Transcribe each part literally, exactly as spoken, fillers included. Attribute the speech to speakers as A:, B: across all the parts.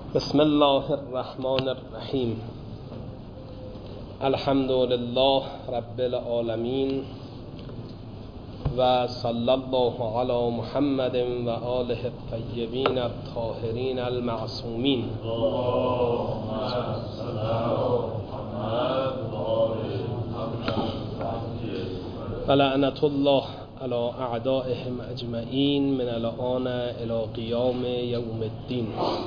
A: بسم الله الرحمن الرحیم. الحمد لله رب العالمین و صلی الله علی محمد و آله الطیبین الطاهرین المعصومین. و لعنت الله علی اعدائهم اجمعین من الآن الی قیام یوم الدین.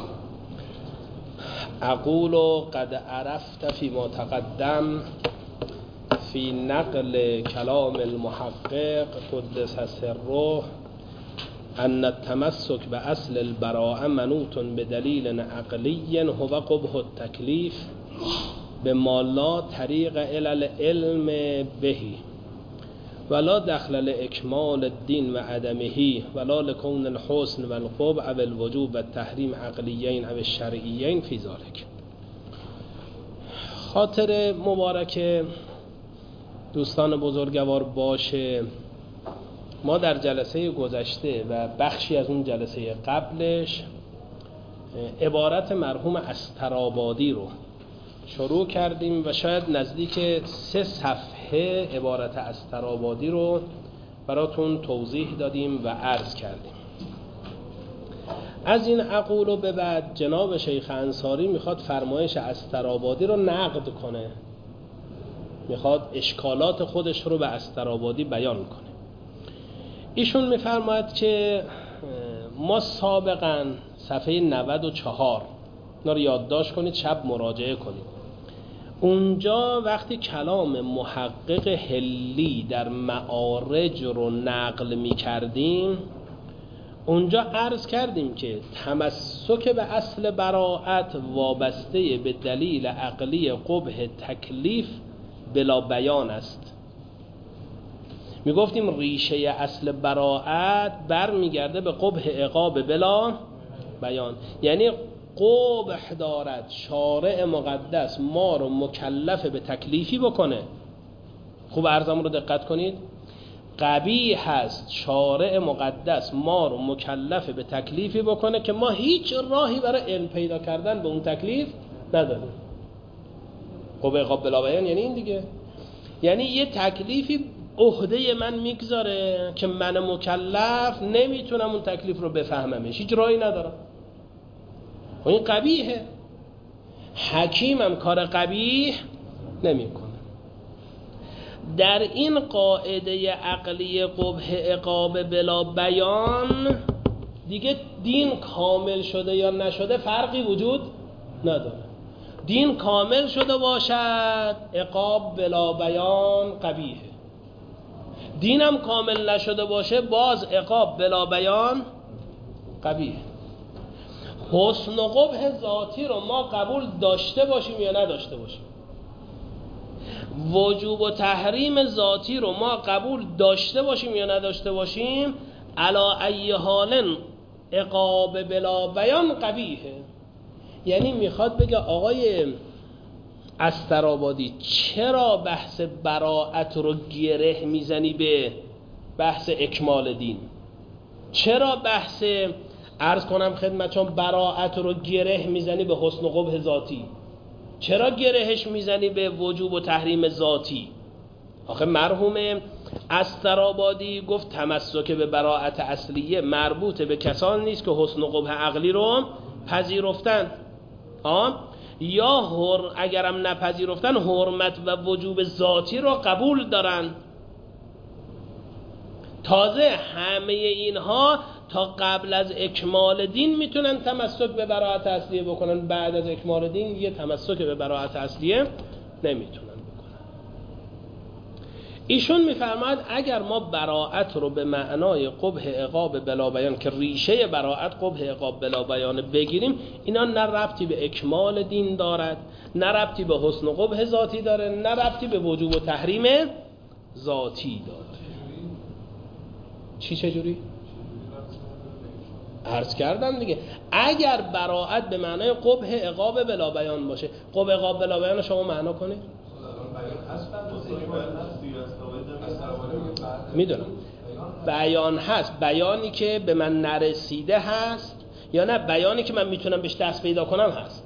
A: اقول قد عرفت فيما تقدم في نقل كلام المحقق قدس سره أن التمسك بأصل البراءة منوط بدليل عقلي هو قبح التكليف بما لا طريق إلى العلم به ولا دخل لإكمال الدين وعدمه ولا لكون الحسن والقبح أو الوجوب والتحريم عقليين أو الشرعيين في ذلك. خاطر مبارک دوستان بزرگوار باشه، ما در جلسه گذشته و بخشی از اون جلسه قبلش عبارت مرحوم استرآبادی رو شروع کردیم و شاید نزدیک سه صفحه عبارت استرآبادی رو براتون توضیح دادیم و عرض کردیم. از این اقول به بعد جناب شیخ انصاری میخواد فرمایش استرآبادی رو نقد کنه، میخواد اشکالات خودش رو به استرآبادی بیان کنه. ایشون میفرماید که ما سابقا صفحه نود و چهار اینا رو یادداشت کنید، شب مراجعه کنید. اونجا وقتی کلام محقق حلی در معارج رو نقل می کردیم، اونجا عرض کردیم که تمسک به اصل براءت وابسته به دلیل عقلی قبح تکلیف بلا بیان است. می گفتیم ریشه اصل براءت بر می گرده به قبح عقاب بلا بیان، یعنی قبح دارد شارع مقدس ما رو مکلف به تکلیفی بکنه. خوب عرضم رو دقت کنید. قبیح هست شارع مقدس ما رو مکلف به تکلیفی بکنه که ما هیچ راهی برای علم پیدا کردن به اون تکلیف نداریم. قبح عقاب بلا بیان یعنی این دیگه، یعنی یه تکلیفی عهده من میگذاره که من مکلف نمیتونم اون تکلیف رو بفهممش، هیچ راهی ندارم. و این قبیحه. حکیم هم کار قبیح نمیکنه. در این قاعده عقلی قبح عقاب بلا بیان دیگه دین کامل شده یا نشده فرقی وجود نداره. دین کامل شده باشد عقاب بلا بیان قبیحه، دینم کامل نشده باشه باز عقاب بلا بیان قبیحه. حسن و قبح ذاتی رو ما قبول داشته باشیم یا نداشته باشیم، وجوب و تحریم ذاتی رو ما قبول داشته باشیم یا نداشته باشیم، علا ای حال عقاب بلا بیان قبیحه. یعنی میخواد بگه آقای استرآبادی چرا بحث براءت رو گره میزنی به بحث اکمال دین؟ چرا بحث عرض کنم خدمتشون براءت رو گره میزنی به حسن و قبح ذاتی؟ چرا گرهش میزنی به وجوب و تحریم ذاتی؟ آخه مرحوم استرآبادی گفت تمسک به براءت اصلیه مربوط به کسان نیست که حسن و قبح عقلی رو پذیرفتن، آه؟ یا هر اگرم نپذیرفتن حرمت و وجوب ذاتی رو قبول دارن. تازه همه اینها تا قبل از اکمال دین میتونن تمسک به براءت اصلیه بکنن، بعد از اکمال دین یه تمسک به براءت اصلیه نمیتونن بکنن. ایشون میفرماید اگر ما براءت رو به معنای قبح عقاب بلا بیان که ریشه براءت قبح عقاب بلا بیان بگیریم، اینا نه ربطی به اکمال دین دارد، نه ربطی به حسن و قبح ذاتی داره، نه ربطی به وجوب و تحریم ذاتی داره. چی چجوری؟ عرض کردم دیگه. اگر براءت به معنای قبح عقاب بلا بیان باشه، قبح عقاب بلا بیان رو شما معنا کنید. میدونم بیان هست، بیانی که به من نرسیده هست یا نه بیانی که من میتونم بهش دست پیدا کنم هست؟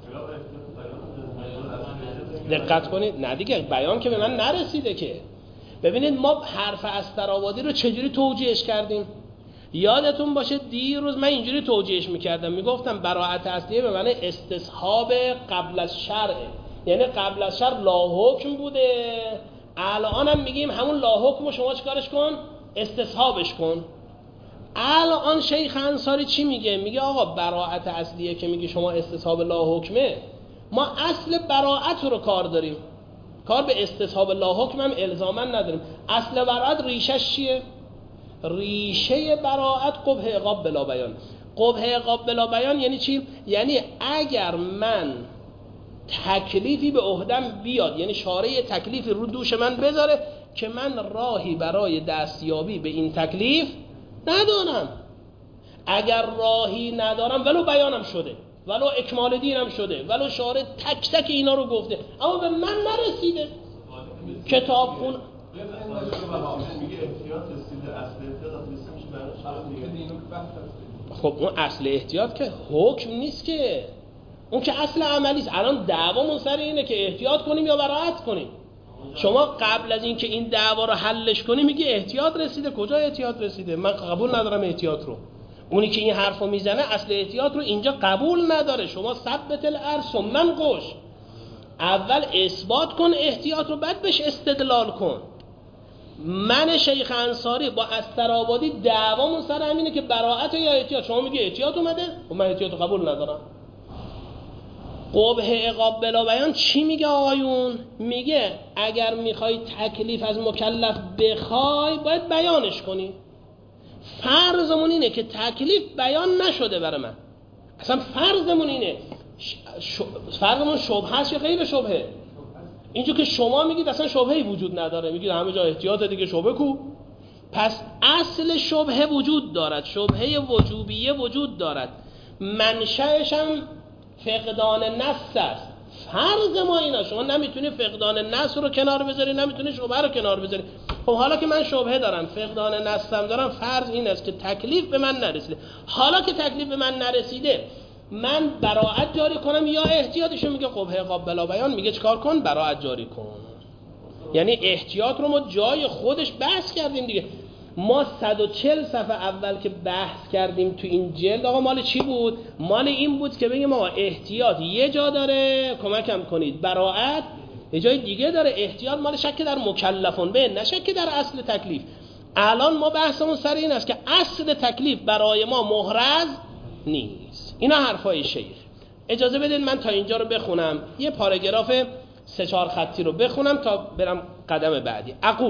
A: دقت کنید، نه دیگه بیان که به من نرسیده که. ببینید ما حرف استرآبادی رو چجوری توجیهش کردیم؟ یادتون باشه دیروز من اینجوری توجیهش میکردم، میگفتم براءت اصلیه به معنی استصحاب قبل از شرع، یعنی قبل از شرع لا حکم بوده، الان هم میگیم همون لا حکم رو شما چیکارش کن؟ استصحابش کن. الان شیخ انصاری چی میگه؟ میگه آقا براءت اصلیه که میگه شما استصحاب لا حکمه، ما اصل براءت رو کار داریم، کار به استصحاب لا حکم هم الزاما نداریم. اصل براءت ریشش چیه؟ ریشه براءت قبح عقاب بلا بیان. قبح عقاب بلا بیان یعنی چی؟ یعنی اگر من تکلیفی به عهدم بیاد، یعنی شارع تکلیفی رو دوش من بذاره که من راهی برای دستیابی به این تکلیف ندارم، اگر راهی ندارم ولو بیانم شده، ولو اکمال دینم شده، ولو شارع تک تک اینا رو گفته اما به من نرسیده، کتاب خون
B: میگه احتیاط رسیده، اصل احتیاط میشه برای
A: خب اون اصل احتیاط که حکم نیست که، اون که اصل عملی است. الان دعوامون سر اینه که احتیاط کنیم یا براءت کنیم. شما قبل از اینکه این دعوا رو حلش کنی میگی احتیاط رسیده. کجا احتیاط رسیده؟ من قبول ندارم احتیاط رو. اونی که این حرفو میزنه اصل احتیاط رو اینجا قبول نداره. شما ثبت الارض من قش، اول اثبات کن احتیاط رو، بعد بهش استدلال کن. من شیخ انصاری با استرآبادی دعوامون سر همینه که براءت یا احتیاط. شما میگی احتیاط اومده و من احتیاط رو قبول ندارم. قبح عقاب بلا بیان چی میگه آقایون؟ میگه اگر میخوای تکلیف از مکلف بخوای باید بیانش کنی. فرضمون اینه که تکلیف بیان نشده برای من، اصلا فرضمون اینه. ش... فرضمون شبهه است یا غیر شبهه؟ اینجا که شما میگید اصلا شبهه‌ای وجود نداره، میگید همه جا احتیاط دیگه، شبهه کو؟ پس اصل شبهه وجود دارد، شبهه وجوبیه وجود دارد، منشأش هم فقدان نص است. فرض ما اینا، شما نمیتونی فقدان نص رو کنار بذاری، نمیتونی شبهه رو کنار بذاری. خب حالا که من شبهه دارم، فقدان نص هم دارم، فرض این است که تکلیف به من نرسیده. حالا که تکلیف به من نرسیده من براءت جاری کنم یا احتیاطشو؟ میگه قبح عقاب بلا بیان، میگه چیکار کن؟ براءت جاری کن. یعنی احتیاط رو ما جای خودش بحث کردیم دیگه. ما صد و چهل صفحه اول که بحث کردیم تو این جلد، آقا مال چی بود؟ مال این بود که بگیم آقا احتیاط یه جا داره کمکم کنید، براءت یه جای دیگه داره. احتیاط مال شک در مکلفون به، نه شک در اصل تکلیف. الان ما بحثمون سر این است که اصل تکلیف برای ما محرز نیست. اینا حرفای شیخ. اجازه بدید من تا اینجا رو بخونم، یه پاراگراف سه چهار خطی رو بخونم تا برم قدم بعدی. اقول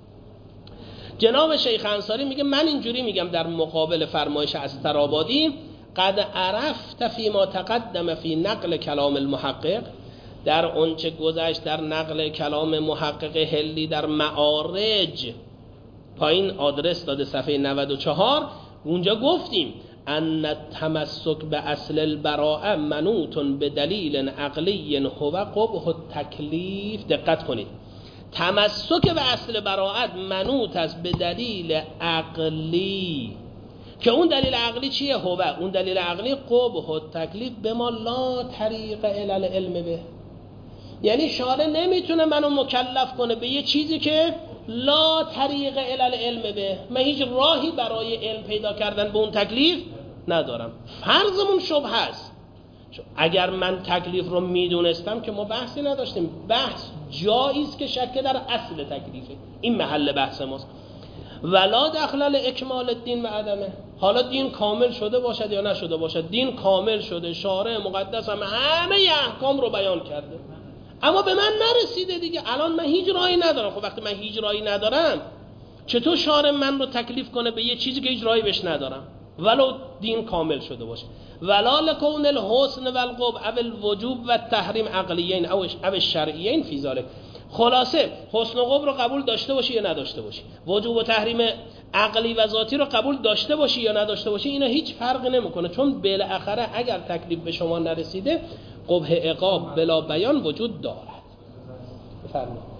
A: جناب شیخ انصاری میگه من اینجوری میگم در مقابل فرمایش استرآبادی: قد عرفت فی ما تقدم فی نقل کلام المحقق، در اونچه گذشت در نقل کلام محقق حلی در معارج، پایین آدرس داده صفحه نود و چهار، اونجا گفتیم ان التمسک به اصل البراءه منوط به دلیل عقلی هو قبح التکلیف. دقت کنید، تمسک به اصل براءت منوط است به دلیل عقلی، که اون دلیل عقلی چیه؟ هو، اون دلیل عقلی قبح التکلیف به ما لا طریق الی العلم به. یعنی شارع نمیتونه منو مکلف کنه به یه چیزی که لا طریق الی العلم به، من هیچ راهی برای علم پیدا کردن به اون تکلیف ندارم. فرضمون شبهه است. اگر من تکلیف رو میدونستم که ما بحثی نداشتیم. بحث جایی است که شک در اصل تکلیفه، این محل بحث ماست. ولا دخل اکمال الدین و عدمه، حالا دین کامل شده باشد یا نشده باشد، دین کامل شده، شارع مقدس هم همه احکام رو بیان کرده، اما به من نرسیده دیگه. الان من هیچ راهی ندارم. خب وقتی من هیچ راهی ندارم، چطور شارع من رو تکلیف کنه به یه چیزی که هیچ راهی بهش ندارم ولو دین کامل شده باشه؟ ولا لکون الحسن والقبح او الوجوب و التحریم عقلیین او الشرعیین فی ذلک. خلاصه حسن و قبح رو قبول داشته باشی یا نداشته باشی، وجوب و تحریم عقلی و ذاتی رو قبول داشته باشی یا نداشته باشی، اینا هیچ فرقی نمیکنه، چون بالاخره اگر تکلیف به شما نرسیده قبح عقاب بلا بیان وجود دارد. بفرمایید.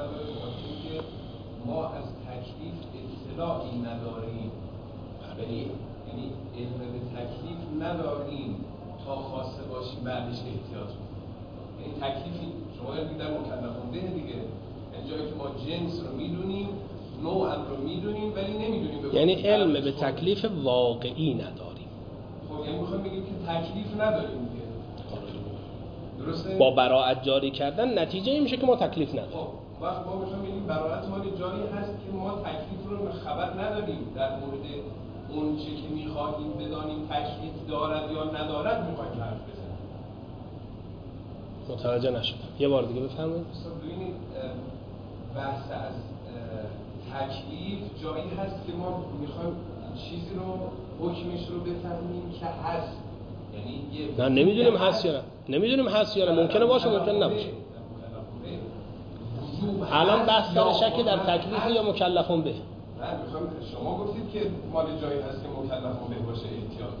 B: که ما از تکلیف اطلاعی نداریم، یعنی یعنی علم به تکلیف نداریم تا خواسته باشیم بعدش احتیاط کنیم. یعنی تکلیفی شما یعنی در مکلفون ده دیگه، یعنی جایی که ما جنس رو میدونیم، نوع رو میدونیم ولی نمیدونیم،
A: یعنی علم به تکلیف واقعی نداریم.
B: خب یعنی میخوایم بگیم که تکلیف نداریم دیگه. درسته؟
A: با براءت جاری کردن نتیجه این میشه که ما تکلیف نداریم.
B: خب وقت ما میخوایم بگیم براءت مال جاری هست که ما تکلیف رو خبر نداریم در مورد اون چه که میخواهیم بدانیم تکلیف دارد یا ندارد میخوایم حرف بزنیم.
A: متوجه نشدم. یه بار دیگه بفرمایید.
B: ببینید بحث از تکلیف جایی هست که ما میخوایم چیزی رو حکمش رو بفهمیم که هست، یعنی یه
A: نه نمیدونیم هست یا نه، نمیدونیم هست یا نه، ممکنه باشه ممکنه نباشه. الان بحث سر شک در تکلیف یا مکلفون به.
B: نه میخوام شما گفتید که مال جایی هست که مکلفون به باشه احتیاط.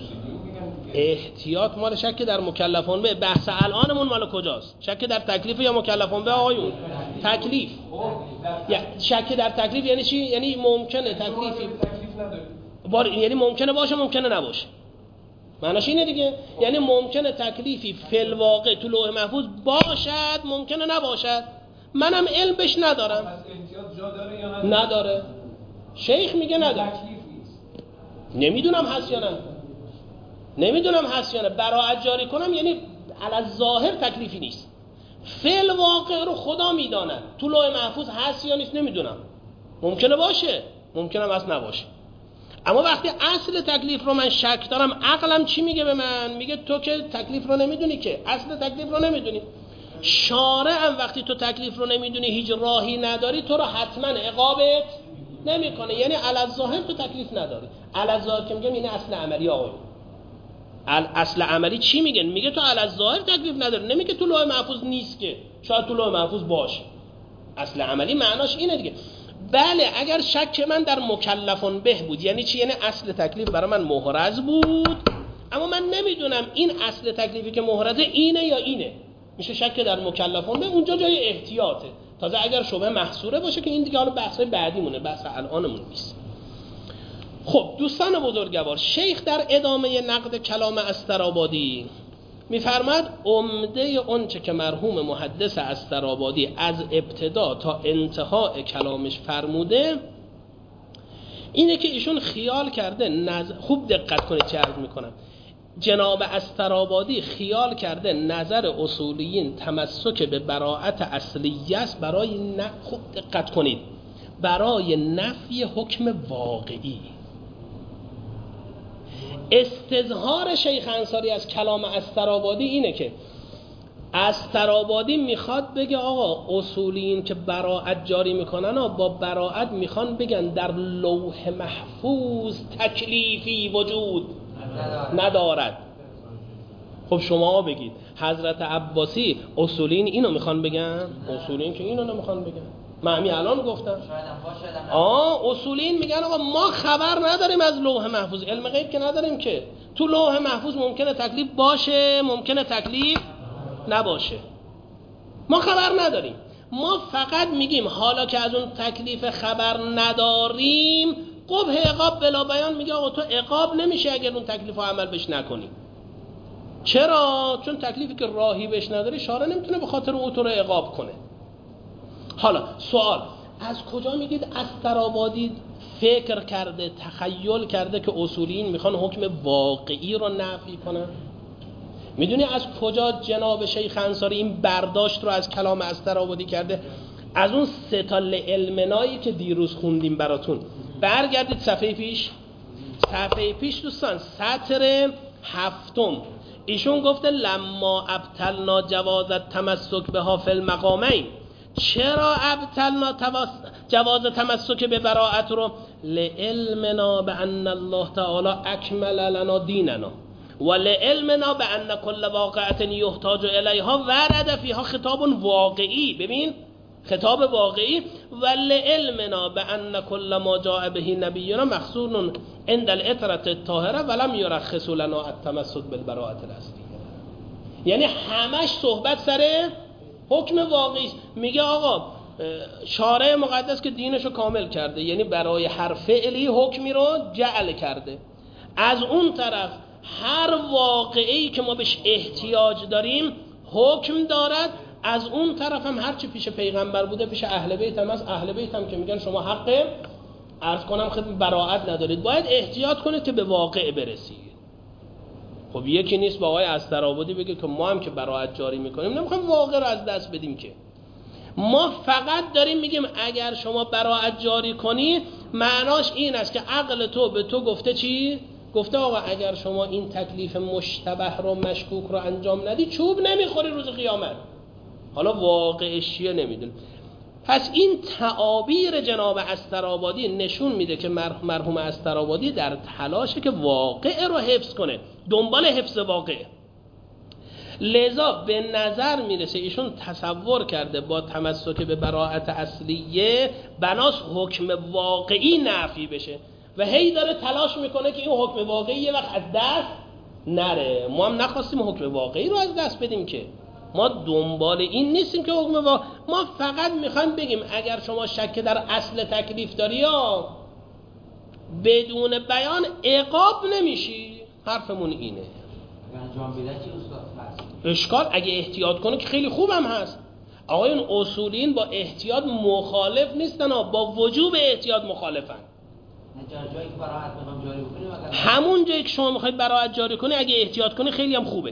A: احتیاط مال شک در مکلفون به. بحث الانمون مال کجاست؟ شک در تکلیف یا مکلفون به آقایون؟ تکلیف. یا شک در تکلیف یعنی چی؟ یعنی ممکنه تکلیفی بار یعنی ممکنه باشه ممکنه نباشه. معناش اینه دیگه، یعنی ممکنه تکلیفی فی الواقع تو لوح محفوظ باشد ممکنه نباشد، منم علم بهش ندارم.
B: پس احتیاط جا داره یا نداره؟
A: نداره. شیخ میگه نداره.
B: تکلیف نیست.
A: نمیدونم هست یا نه. نمیدونم هست یا نه. براءت جاری کنم یعنی علی ظاهر تکلیفی نیست. فی الواقع رو خدا میداند. تو لوح محفوظ هست یا نیست نمیدونم. ممکنه باشه، ممکنه هم هست نباشه. اما وقتی اصل تکلیف رو من شک دارم، عقلم چی میگه به من؟ میگه تو که تکلیف رو نمیدونی، که اصل تکلیف رو نمیدونی. شارع هم وقتی تو تکلیف رو نمیدونی، هیچ راهی نداری، تو رو حتما عقابت نمیکنه. یعنی علی الظاهر تو تکلیف نداری. علی الظاهر که میگم اینه اصل عملی آقای. اصل عملی چی میگن؟ میگه تو علی الظاهر تکلیف نداری، نمیگه تو لوح محفوظ نیست، که شاید تو لوح محفوظ باشه. اصل عملی معناش اینه دیگه. بله اگر شک من در مکلفون به بود، یعنی چی؟ یعنی اصل تکلیف برای من محرز بود، اما من نمیدونم این اصل تکلیفی که محرزه اینه یا اینه، میشه شک در مکلفون به. اونجا جای احتیاطه. تازه اگر شبهه محصوره باشه که این دیگه حالا بحثای بعدی مونه، بحث الانمون نیست. خب دوستان بزرگوار، شیخ در ادامه نقد کلام استرآبادی میفرماد عمده اون چه که مرحوم محدث استرآبادی از ابتدا تا انتهای کلامش فرموده اینه که ایشون خیال کرده نظر... خوب دقت کنید چه عرض میکنم. جناب استرآبادی خیال کرده نظر اصولیین تمسک به براءت اصلیه است برای ن... خوب دقت کنید برای نفی حکم واقعی. استظهار شیخ انصاری از کلام استرآبادی اینه که استرآبادی میخواد بگه آقا اصولیین که براءت جاری میکنن و با براءت میخوان بگن در لوح محفوظ تکلیفی وجود ندارد. خب شما بگید حضرت عباسی اصولیین اینو میخوان بگن؟ اصولیین که اینو نمیخوان بگن. من همین الان گفتم آه اصولیین میگن آقا ما خبر نداریم از لوح محفوظ، علم غیب که نداریم که تو لوح محفوظ ممکنه تکلیف باشه ممکنه تکلیف نباشه، ما خبر نداریم. ما فقط میگیم حالا که از اون تکلیف خبر نداریم قبح عقاب بلا بیان، میگه آقا تو عقاب نمیشه اگر اون تکلیف رو عمل بش نکنی. چرا؟ چون تکلیفی که راهی بش نداری شارع نمیتونه به خاطر او تو رو عقاب کنه. حالا سوال، از کجا میگید استرآبادی فکر کرده تخیل کرده که اصولیین میخوان حکم واقعی رو نفی کنن؟ میدونی از کجا جناب شیخ انصاری این برداشت رو از کلام استرآبادی کرده؟ از اون سه تا لعلمنایی که دیروز خوندیم براتون. برگردید صفحه پیش. صفحه پیش دوستان سطر هفتم ایشون گفته لما ابطلنا جواز تمسک بها فی المقامین. چرا ابطلنا جواز تمسک به براءت رو؟ لعلمنا بان الله تعالی اکمل لنا دیننا و لعلمنا بان کل واقعه یحتاج الیها ورد فیها خطاب واقعی. ببین خطاب واقعی. و لعلمنا بان کل ما جاء به نبینا مخصوص عند العطرة الطاهره ولم یرخص لنا التمسک بالبراءة الاصلیه. یعنی همش صحبت سر حکم واقعی. میگه آقا شارع مقدس که دینشو کامل کرده، یعنی برای هر فعلی حکمی رو جعل کرده. از اون طرف هر واقعی که ما بهش احتیاج داریم حکم دارد. از اون طرف هم هرچی پیش پیغمبر بوده پیش اهل بیت هم از اهل بیت هم که میگن شما حق عرض کنم خدمت براءت ندارید، باید احتیاط کنید که به واقع برسید. خب یکی نیست با آقای استرآبادی بگه که ما هم که براءت جاری میکنیم نمیخوایم واقع رو از دست بدیم، که ما فقط داریم میگیم اگر شما براءت جاری کنی معناش این است که عقل تو به تو گفته چی؟ گفته آقا اگر شما این تکلیف مشتبه رو مشکوک رو انجام ندی چوب نمیخوری روز قیامت. حالا واقعش چیه نمیدون. پس این تعابیر جناب استرآبادی نشون میده که مرحوم استرآبادی در تلاشه که واقع رو حفظ کنه، دنبال حفظ واقع. لذا به نظر میرسه ایشون تصور کرده با تمسک به براءت اصلیه بناس حکم واقعی نفی بشه و هی داره تلاش میکنه که این حکم واقعی یه وقت از دست نره. ما هم نخواستیم حکم واقعی رو از دست بدیم، که ما دنبال این نیستیم که حکم واقعی، ما فقط میخوایم بگیم اگر شما شک در اصل تکلیف داری یا بدون بیان عقاب نمیشی. حرفمون اینه.
C: انجام بده چی استاد هست؟
A: اشکال اگه احتیاط کنه که خیلی خوبم هست. آقایون اصولین با احتیاط مخالف نیستن، با وجوب احتیاط مخالفن.
C: جایی که براءت میخوام جاری بکنی
A: همون جایی که شما میخواید براءت جاری کنی اگه احتیاط کنی خیلی هم خوبه.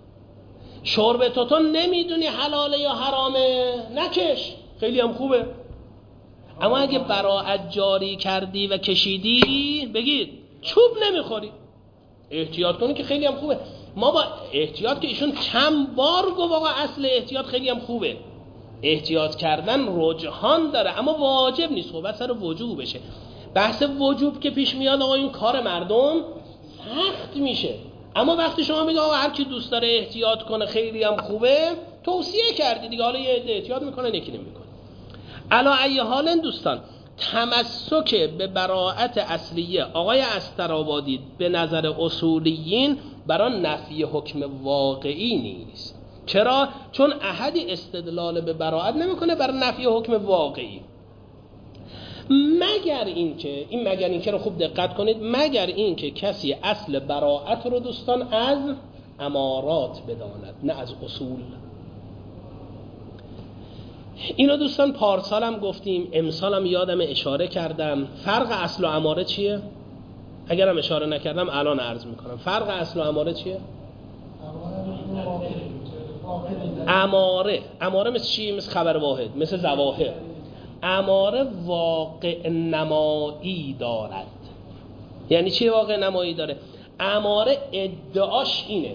A: شرب توتون نمیدونی حلاله یا حرامه نکش، خیلی هم خوبه. اما اگه براءت جاری کردی و کشیدی بگید چوب نمیخوری، احتیاط کنی که خیلی هم خوبه. ما با احتیاط که ایشون چند بار گفت آقا اصل احتیاط خیلی هم خوبه، احتیاط کردن رجحان داره اما واجب نیست. خب سر وجوب بشه. بحث وجوب که پیش میاد آقا این کار مردم سخت میشه. اما وقتی شما میگه آقا هر کی دوست داره احتیاط کنه خیلی هم خوبه، توصیه کردی دیگه، حالا یه عده احتیاط میکنه یکی نمیکنه. علا ای حال دوستان تمسک به براءت اصلیه آقای استرآبادی به نظر اصولیین برای نفی حکم واقعی نیست. چرا؟ چون احدی استدلال به براءت نمیکنه برای نفی حکم واقعی، مگر اینکه این مگر اینکه رو خوب دقت کنید، مگر اینکه کسی اصل براءت رو دوستان از امارات بداند نه از اصول. اینو دوستان پارسال هم گفتیم، امسال هم یادم اشاره کردم. فرق اصل و اماره چیه؟ اگرم اشاره نکردم الان عرض میکنم. فرق اصل و اماره چیه؟ اماره اماره مثل چی؟ مثل خبر واحد، مثل ظواهر. اماره واقع نمایی دارد. یعنی چی واقع نمایی داره؟ اماره ادعاش اینه،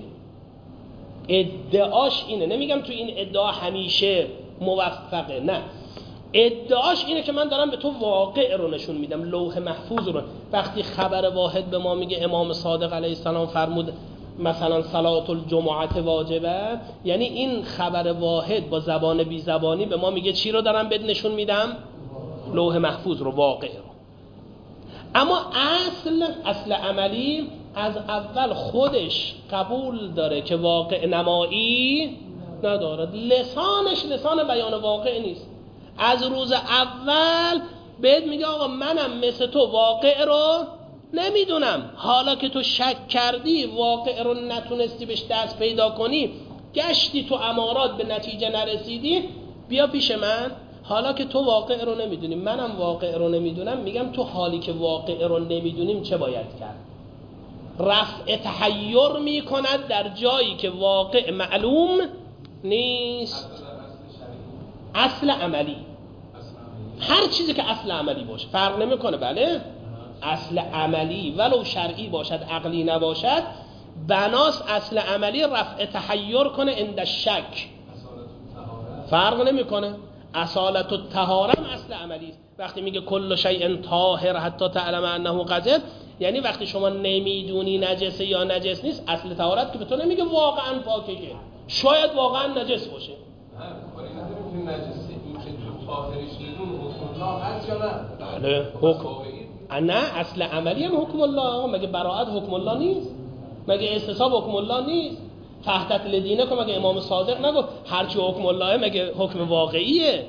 A: ادعاش اینه، نمیگم تو این ادعا همیشه موفقه، نه، ادعاش اینه که من دارم به تو واقع رو نشون میدم، لوح محفوظ رو. وقتی خبر واحد به ما میگه امام صادق علیه السلام فرمود مثلا صلات الجمعه واجبه، یعنی این خبر واحد با زبان بی زبانی به ما میگه چی رو دارم بهت نشون میدم؟ لوح محفوظ رو، واقع رو. اما اصل اصل عملی از اول خودش قبول داره که واقع نمایی ندارد، لسانش لسان بیان واقع نیست. از روز اول بهت میگه آقا منم مثل تو واقع رو نمیدونم، حالا که تو شک کردی واقع رو نتونستی بهش دست پیدا کنی، گشتی تو امارات به نتیجه نرسیدی، بیا پیش من. حالا که تو واقع رو نمیدونی منم واقع رو نمیدونم، میگم تو حالی که واقع رو نمیدونیم چه باید کرد؟ رفع تحیر میکند در جایی که واقع معلوم نیست. اصل عملی، هر چیزی که اصل عملی باشه فرق نمیکنه. بله اصل عملی ولو شرعی باشد عقلی نباشد، بناس اصل عملی رفع تحیر کنه عند الشک، فرق نمیکنه. اصالت الطهاره اصل عملی است. وقتی میگه کل شیء طاهر حتی تعلم انه قذر، یعنی وقتی شما نمیدونی نجسه یا نجس نیست، اصل طهارت که به تو نمیگه واقعا پاکه، که شاید واقعا نجس باشه.
B: کاری نداریم که نجسه این که تو طاهرش بدون حکم الله هست یا نه؟
A: بله حکم نه، اصل عملی هم حکم الله. مگه براءت حکم الله نیست؟ مگه استصحاب حکم الله نیست؟ تحت لدینه که مگه امام صادق نگفت هرچی حکم الله مگه حکم واقعیه؟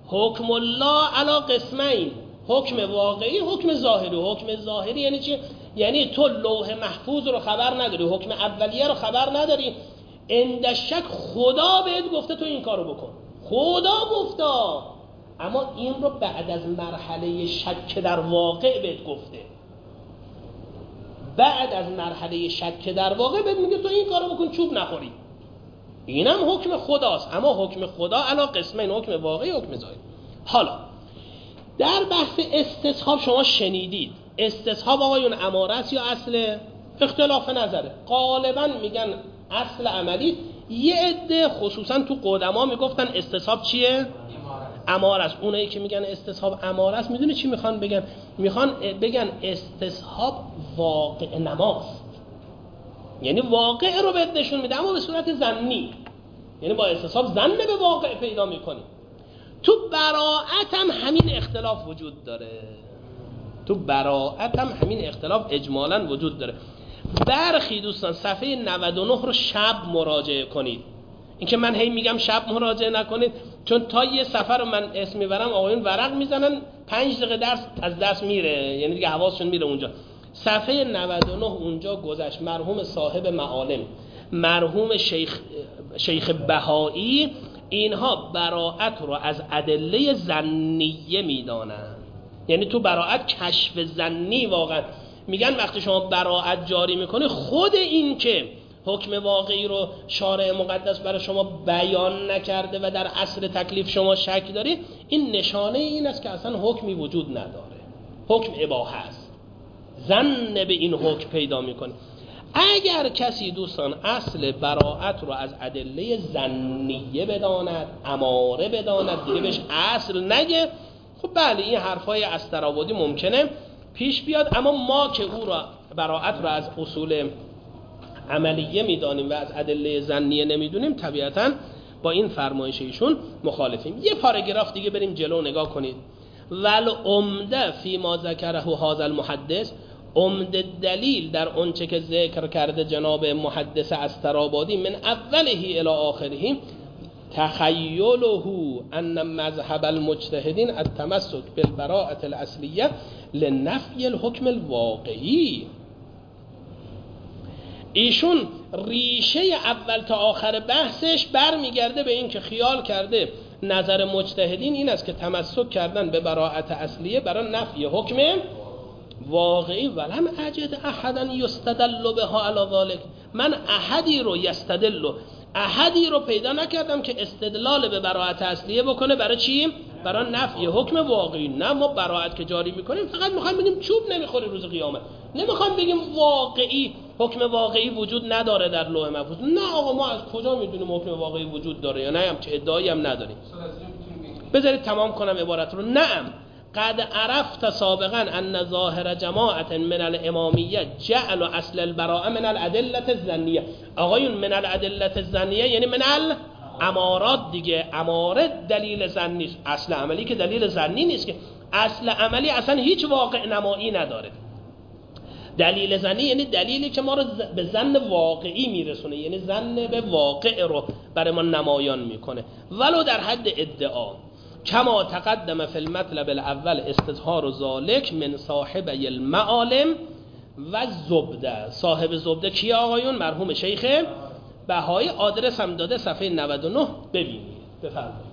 A: حکم الله علی قسمین، حکم واقعی، حکم ظاهری. حکم ظاهری یعنی چی؟ یعنی تو لوح محفوظ رو خبر نداری، حکم اولیه رو خبر نداری، عند شک خدا بهت گفته تو این کارو بکن، خدا گفته، اما این رو بعد از مرحله شک در واقع بهت گفته، بعد از مرحله شک در واقع بهت میگه تو این کارو بکن چوب نخوری. اینم حکم خداست، اما حکم خدا علی قسمین، حکم واقعی، حکم ظاهری. حالا در بحث استصحاب شما شنیدید استصحاب آقایون اماره است یا اصل؟ اختلاف نظره. غالبا میگن اصل عملی، یه عده خصوصا تو قدما میگفتن استصحاب چیه؟ اماره است. اونایی که میگن استصحاب اماره است میدونی چی میخوان بگن؟ میخوان بگن استصحاب واقع نماست، یعنی واقع رو بهت نشون میده اما به صورت ظنی، یعنی با استصحاب ظن به واقع پیدا میکنی. تو براءت هم همین اختلاف وجود داره، تو براءت هم همین اختلاف اجمالاً وجود داره. برخی دوستان صفحه نود و نه رو شب مراجعه کنید. این که من هی میگم شب مراجعه نکنید چون تا یه سفر رو من اسم میبرم آقایون ورق میزنن پنج دقیقه درس از دست میره، یعنی دیگه حواسشون میره اونجا. صفحه نود و نه اونجا گذشت مرحوم صاحب معالم، مرحوم شیخ شیخ بهایی، اینها براءت رو از ادله ظنیه میدانن. یعنی تو براءت کشف ظنی واقعا میگن وقتی شما براءت جاری میکنه خود این که حکم واقعی رو شارع مقدس برای شما بیان نکرده و در اصل تکلیف شما شک داری، این نشانه این است که اصلا حکمی وجود نداره، حکم اباحه است، ظن به این حکم پیدا میکنه. اگر کسی دوستان اصل براءت رو از ادله ظنیه بداند، اماره بداند، دیگه بهش اصل نگه، خب بله این حرفای استرآبادی ممکنه پیش بیاد، اما ما که او را براءت رو از اصول عملیه میدانیم و از ادله ظنیه نمیدونیم طبیعتاً با این فرمایش ایشون مخالفیم. یه پاراگراف دیگه بریم جلو نگاه کنید. ول عمده فی ما ذکره هذا المحدث، عمده دلیل در اونچه که ذکر کرده جناب محدث استرآبادی من اوله الی آخره، تخیله ان مذهب المجتهدین التمسک بالبراءة الاصلیه لنفی الحکم الواقعی. ایشون ریشه اول تا آخر بحثش برمیگرده به این که خیال کرده نظر مجتهدین این است که تمسک کردن به براءت اصلیه برای نفی حکم واقعی. ولم اجد احدا یستدل بها علی ذلک، من احدی رو یستدل احدی رو پیدا نکردم که استدلال به براءت اصلیه بکنه برای چی؟ برای نفی حکم واقعی. نه، ما براءت که جاری میکنیم فقط میخوایم بگیم چوب نمیخوری روز قیامت، نمیخوایم بگیم واقعی حکم واقعی وجود نداره در لوح محفوظ. نه آقا ما از کجا میدونیم حکم واقعی وجود داره یا نه، هم چه ادعایی هم نداریم. بذارید تمام کنم عبارت رو. نعم قد عرفت سابقا ان ظاهر جماعت من الامامیه جعل اصل البراءه من الادله الظنیه. آقایون من الادله الظنیه یعنی من الامارات دیگه، اماره دلیل ظنی نیست، اصل عملی که دلیل ظنی نیست که، اصل عملی اصلا هیچ واقع نمایی نداره. دلیل ظنی یعنی دلیلی که ما رو به ظن واقعی میرسونه، یعنی ظن به واقع رو برای ما نمایان میکنه، ولو در حد ادعا. کما تقدم فی المطلب الاول استظهار ذلک من صاحب المعالم و زبده. صاحب زبده کی آقایون؟ مرحوم شیخ بهایی. آدرس هم داده صفحه نود و نه ببینید. بفرمایید.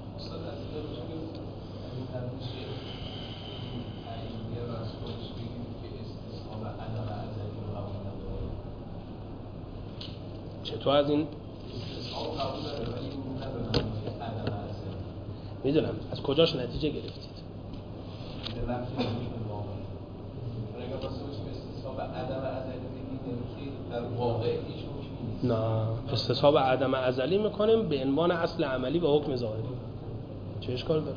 A: چطور از این میدونم از کجاش نتیجه گرفتید؟ نه، استصحاب عدم ازلی میکنیم به عنوان اصل عملی و حکم ظاهری. چه اشکال داره؟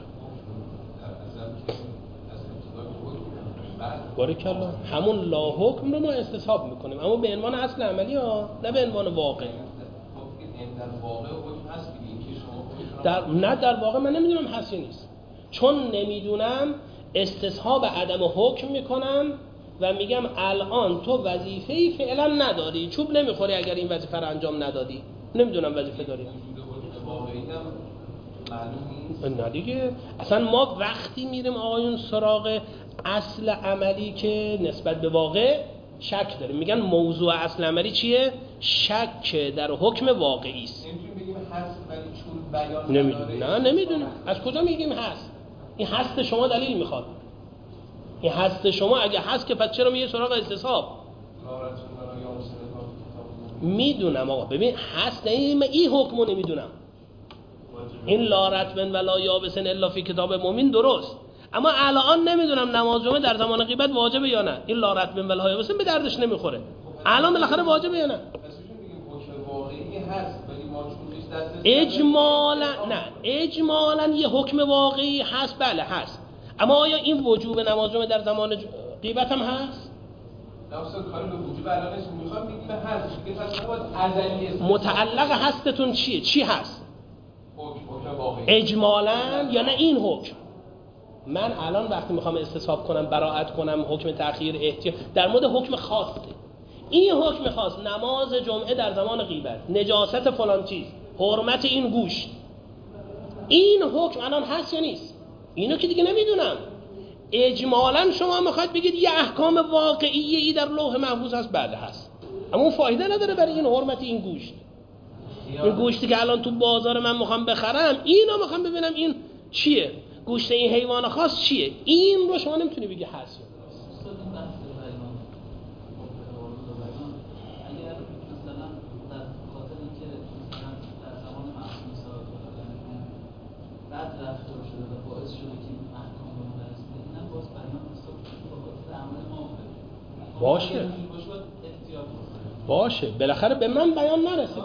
A: باریکالله، همون لا حکم رو ما استصحاب میکنیم اما به عنوان اصل عملی ها، نه به عنوان واقع. در نه در واقع من نمیدونم هست یا نیست، چون نمیدونم استصحاب عدم حکم میکنم و میگم الان تو وظیفه‌ای فعلا نداری، چوب نمیخوری اگر این وظیفه رو انجام ندادی. نمیدونم وظیفه داری
B: معلوم نیست.
A: نه دیگه اصلا ما وقتی میریم آقایون سراغ اصل عملی که نسبت به واقع شک داریم، میگن موضوع اصل عملی چیه؟ شک در حکم واقعی است.
B: نمیتونیم بگیم هست ولی چون بیان
A: نمیدونیم. نه نمیدونیم. از کجا میگیم هست؟ این هست شما دلیل میخواد. این هست شما اگه هست که پس چرا میگه سراغ استصحاب؟ میدونم آقا، ببین هست، این این حکمو نمیدونم. این لا رطبن و لا یابسن الا فی کتاب مؤمن درست، اما الان نمیدونم نماز جمعه در زمان غیبت واجبه یا نه. این لا رطبن و لا یابسن به دردش نمیخوره. الان بالاخره واجبه یا نه؟ اجمالا نه، اجمالا یه حکم واقعی هست، بله هست، اما آیا این وجوب نماز جمعه در زمان غیبت هم هست؟ متعلق هستتون چیه؟ چی هست؟ اجمالا یا نه این حکم؟ من الان وقتی میخوام استصحاب کنم، براءت کنم، حکم تأخیر احتیاط در مورد حکم خاصه، این حکم خاص نماز جمعه در زمان غیبت، نجاست فلان چیز، حرمت این گوشت، این حکم الان هست یا نیست؟ اینو که دیگه نمیدونم. اجمالا شما میخواید بگید یه احکام واقعی در لوح محفوظ هست، بله هست، اما اون فایده نداره برای این حرمت این گوشت. این گوشتی که الان تو بازار من میخوام بخرم، اینو میخوام ببینم این چیه، گوشت این حیوان خاص چیه، این رو شما نمیتونی بگی هست. باشه باشه بالاخره به من بیان نرسیده.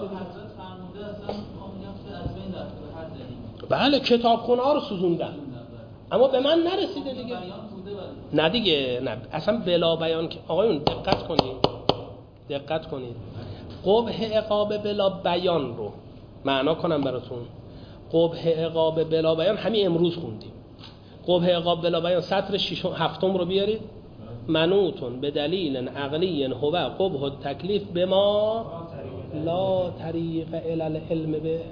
A: بله کتابخونه ها رو سوزوندن، اما به من نرسیده دیگه. نه دیگه نه اصلا بلا بیان که آقایون دقت کنید دقت کنید قبح عقاب بلا بیان رو معنا کنم براتون. قبح عقاب بلا بیان همین امروز خوندیم. قبح عقاب بلا بیان سطر ششم هفتم رو بیارید. منوتون به دلیل عقلی هو قبح التکلیف به ما لا طریق الی العلم به.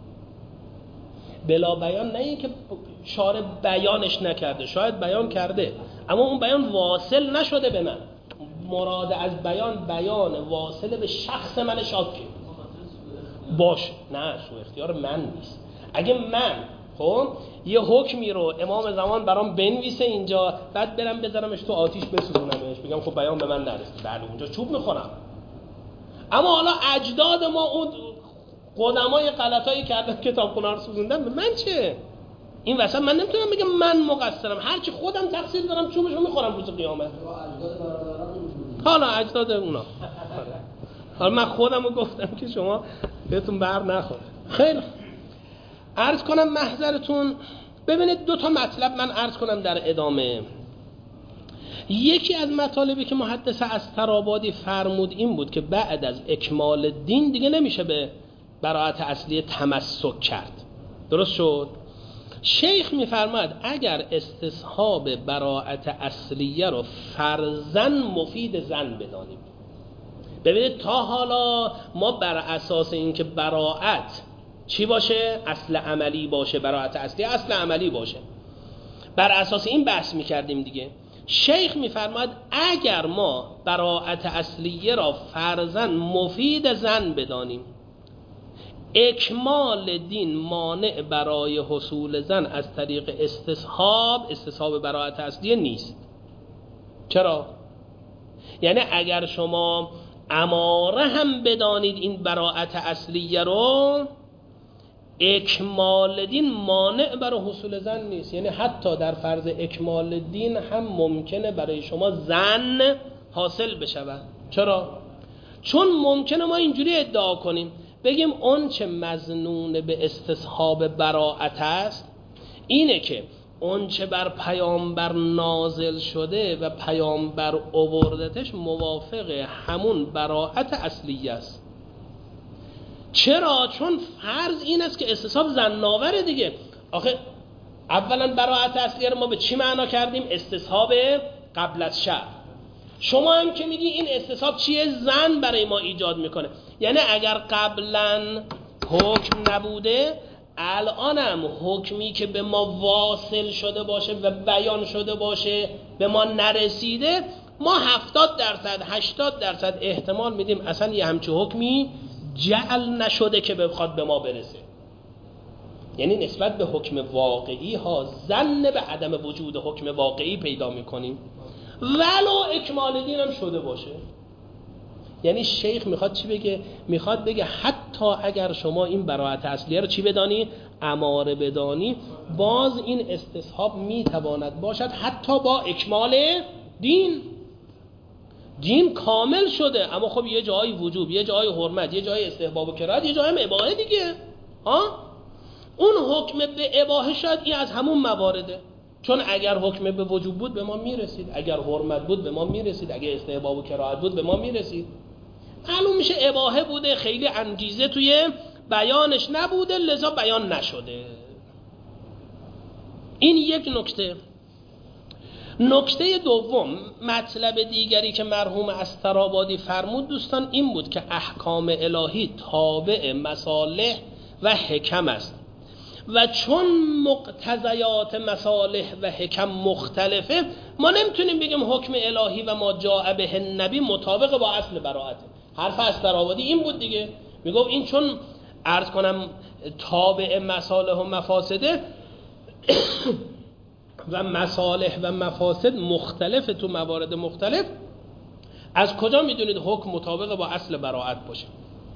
A: بلا بیان نه این که شارع بیانش نکرده، شاید بیان کرده اما اون بیان واصل نشده به من. مراد از بیان بیان واصل به شخص من شاکی باشه. نه سوء اختیار من نیست. اگه من خب یه حکمی رو امام زمان برام بنویسه اینجا، بعد برم بذارمش تو آتیش بسوزونمش، بگم خب بیان به من نرسید، بله اونجا چوب میخورم. اما حالا اجداد ما اون قدمای غلطایی کردن کتابخونه رو سوزوندن، به من چه؟ این واسه من نمیتونم بگم من مقصرم، هرچی خودم تقصیر دارم چوبشو میخورم روز قیامت. حالا اجداد اونا حالا من خودمو گفتم که شما بهتون بر نخوره. خیلی عرض کنم محضرتون. ببینید دو تا مطلب من عرض کنم در ادامه. یکی از مطالبی که محدث استرآبادی فرمود این بود که بعد از اکمال دین دیگه نمیشه به براءت اصلیه تمسک کرد. درست شد؟ شیخ میفرماد اگر استصحاب براءت اصلیه رو فرضاً مفید ظن بدانیم. ببینید تا حالا ما بر اساس اینکه براءت چی باشه؟ اصل عملی باشه، براءت اصلی اصل عملی باشه، بر اساس این بحث میکردیم دیگه. شیخ میفرماد اگر ما براءت اصلیه را فرضاً مفید ظن بدانیم، اکمال دین مانع برای حصول ظن از طریق استصحاب استصحاب براءت اصلیه نیست. چرا؟ یعنی اگر شما اماره هم بدانید این براءت اصلیه رو، اکمال دین مانع برای حصول ظن نیست. یعنی حتی در فرض اکمال دین هم ممکنه برای شما ظن حاصل بشود. چرا؟ چون ممکنه ما اینجوری ادعا کنیم بگیم اون چه مظنون به استصحاب براءت است اینه که اون چه بر پیامبر نازل شده و پیامبر آوردتش موافق همون براءت اصلی است. چرا؟ چون فرض این است که استصحاب ظن‌آوره دیگه. آخه اولا براءت اصلیه رو ما به چی معنا کردیم؟ استصحاب قبل از شرع. شما هم که میگی این استصحاب چیه؟ ظن برای ما ایجاد میکنه. یعنی اگر قبلا حکم نبوده الانم حکمی که به ما واصل شده باشه و بیان شده باشه به ما نرسیده، ما هفتاد درصد هشتاد درصد احتمال میدیم اصلا یه همچه حکمی جعل نشده که بخواد به ما برسه. یعنی نسبت به حکم واقعی ها ظن به عدم وجود حکم واقعی پیدا میکنیم ولو اکمال دین هم شده باشه. یعنی شیخ میخواد چی بگه؟ میخواد بگه حتی اگر شما این براءت اصلیه رو چی بدانی؟ اماره بدانی، باز این استصحاب میتواند باشد حتی با اکمال دین. دین کامل شده اما خب یه جای وجوب، یه جای حرمت، یه جای استحباب و کراهت، یه جای هم اباحه دیگه. آه؟ اون حکم به اباحه شاید این از همون موارده، چون اگر حکم به وجوب بود به ما میرسید، اگر حرمت بود به ما میرسید، اگر استحباب و کراهت بود به ما میرسید. معلوم میشه اباحه بوده، خیلی انگیزه توی بیانش نبوده لذا بیان نشده. این یک نکته. نکته دوم، مطلب دیگری که مرحوم استرآبادی فرمود دوستان این بود که احکام الهی تابع مصالح و حکم است و چون مقتضیات مصالح و حکم مختلفه ما نمیتونیم بگیم حکم الهی و ما جاء به النبی مطابق با اصل براءته. حرف استرآبادی این بود دیگه، میگفت این چون عرض کنم تابع مصالح و مفاسده و مصالح و مفاسد مختلف تو موارد مختلف، از کجا میدونید حکم مطابق با اصل براءت باشه؟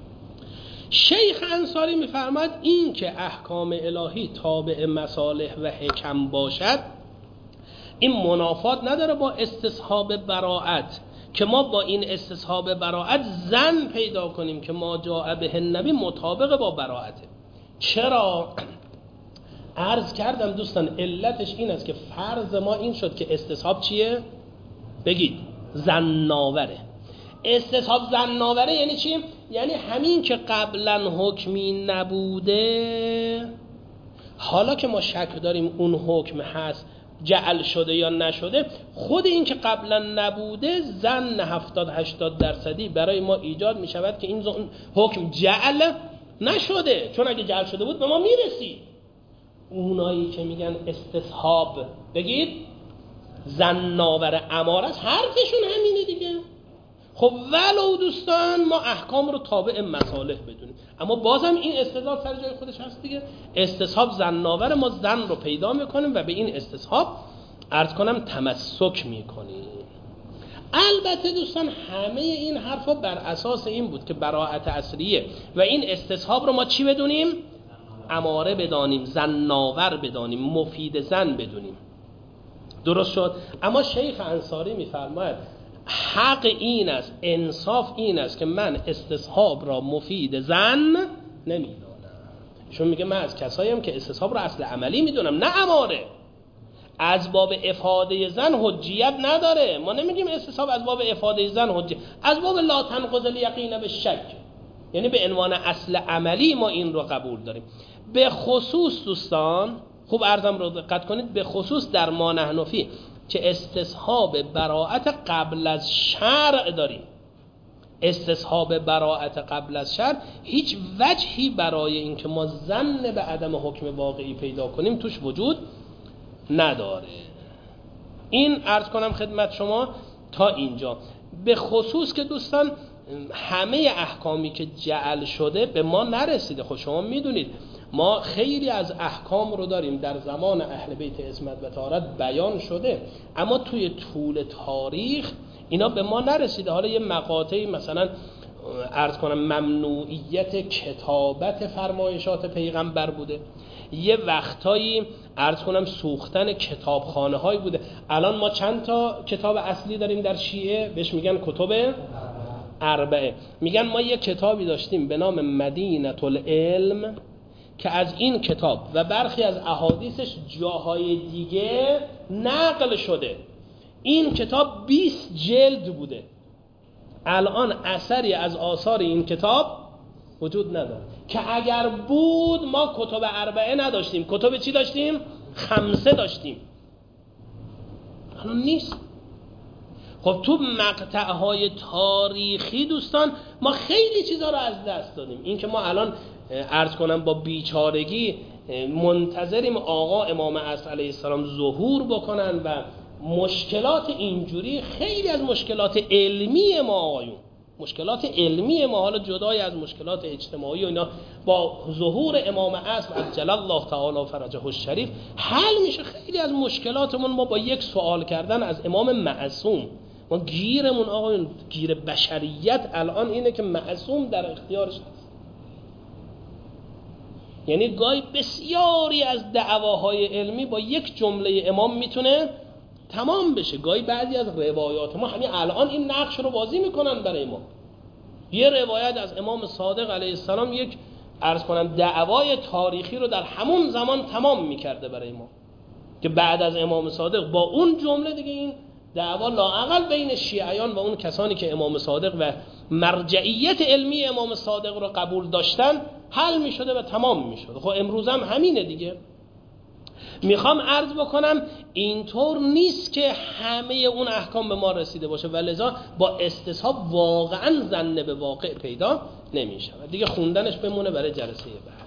A: شیخ انصاری میفرماید این که احکام الهی تابع مصالح و حکم باشد این منافات نداره با استصحاب براءت که ما با این استصحاب براءت ظن پیدا کنیم که ما جاء به النبی مطابق با براءته. چرا؟ عرض کردم دوستان علتش این است که فرض ما این شد که استصحاب چیه؟ بگید. ظن‌آوره. استصحاب ظن‌آوره یعنی چی؟ یعنی همین که قبلا حکمی نبوده حالا که ما شک داریم اون حکم هست جعل شده یا نشده، خود این که قبلا نبوده ظن هفتاد هشتاد درصدی برای ما ایجاد می شود که این حکم جعل نشده، چون اگه جعل شده بود به ما میرسید. اونایی که میگن استصحاب بگید ظن‌آور امارت حرفشون همینه دیگه. خب ولو دوستان ما احکام رو تابع مصالح بدونیم، اما بازم این استدلال سر جای خودش هست دیگه. استصحاب ظن‌آور، ما ظن رو پیدا میکنیم و به این استصحاب عرض کنم تمسک میکنیم. البته دوستان همه این حرفا بر اساس این بود که براءت اصلیه و این استصحاب رو ما چی بدونیم؟ اماره بدانیم، ظن‌آور بدانیم، مفید ظن بدونیم. درست شد؟ اما شیخ انصاری میفرماید حق این است، انصاف این است که من استصحاب را مفید ظن نمیدانم. چون میگه من از کساییم که استصحاب را اصل عملی میدونم نه اماره. از باب افاده ظن حجیت نداره. ما نمیگیم استصحاب از باب افاده ظن حجیت، از باب لا تنقض الیقین بالشک، یعنی به عنوان اصل عملی ما این رو قبول داریم. به خصوص دوستان خوب عرضم رو دقت کنید، به خصوص در ما نحنفی که استصحاب براءت قبل از شرع داریم. استصحاب براءت قبل از شرع هیچ وجهی برای اینکه ما ظن به عدم حکم واقعی پیدا کنیم توش وجود نداره. این عرض کنم خدمت شما تا اینجا. به خصوص که دوستان همه احکامی که جعل شده به ما نرسیده. خب شما میدونید ما خیلی از احکام رو داریم در زمان اهل بیت عصمت و طهارت بیان شده، اما توی طول تاریخ اینا به ما نرسیده. حالا یه مقاطعی مثلا عرض کنم ممنوعیت کتابت فرمایشات پیغمبر بوده، یه وقتایی عرض کنم سوختن کتابخانه هایی بوده. الان ما چند تا کتاب اصلی داریم در شیعه بهش میگن کتب اربعه. میگن ما یه کتابی داشتیم به نام مدینه العلم که از این کتاب و برخی از احادیثش جاهای دیگه نقل شده. این کتاب بیست جلد بوده. الان اثری از آثار این کتاب وجود نداره که اگر بود ما کتب اربعه نداشتیم. کتب چی داشتیم؟ خمسه داشتیم. الان نیست. خب تو مقطعهای تاریخی دوستان ما خیلی چیزا رو از دست دادیم. این که ما الان عرض کنم با بیچارگی منتظریم آقا امام عصر علیه السلام ظهور بکنن و مشکلات اینجوری، خیلی از مشکلات علمی ما آقایون، مشکلات علمی ما، حالا جدای از مشکلات اجتماعی و اینا، با ظهور امام عصر عجل الله تعالی فرجه الشریف حل میشه. خیلی از مشکلاتمون ما با یک سوال کردن از امام معصوم، ما گیرمون آقایون، گیر بشریت الان اینه که معصوم در اختیارش هست. یعنی گاهی بسیاری از دعواهای علمی با یک جمله امام میتونه تمام بشه. گاهی بعضی از روایات ما همین الان این نقش رو بازی میکنن برای ما. یه روایت از امام صادق علیه السلام یک عرض کنم دعوای تاریخی رو در همون زمان تمام میکرده برای ما، که بعد از امام صادق با اون جمله دیگه این دعوا لااقل بین شیعیان و اون کسانی که امام صادق و مرجعیت علمی امام صادق رو قبول داشتن حل می شده و تمام می شده. خب امروز هم همینه دیگه. میخوام عرض بکنم اینطور نیست که همه اون احکام به ما رسیده باشه و لذا با استصحاب واقعا ظن به واقع پیدا نمی شود دیگه. خوندنش بمونه برای جلسه بعد.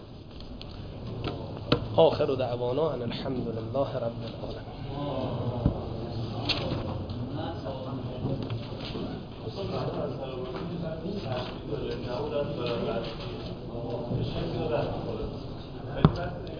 A: آخر دعوانا ان الحمد لله رب العالمین.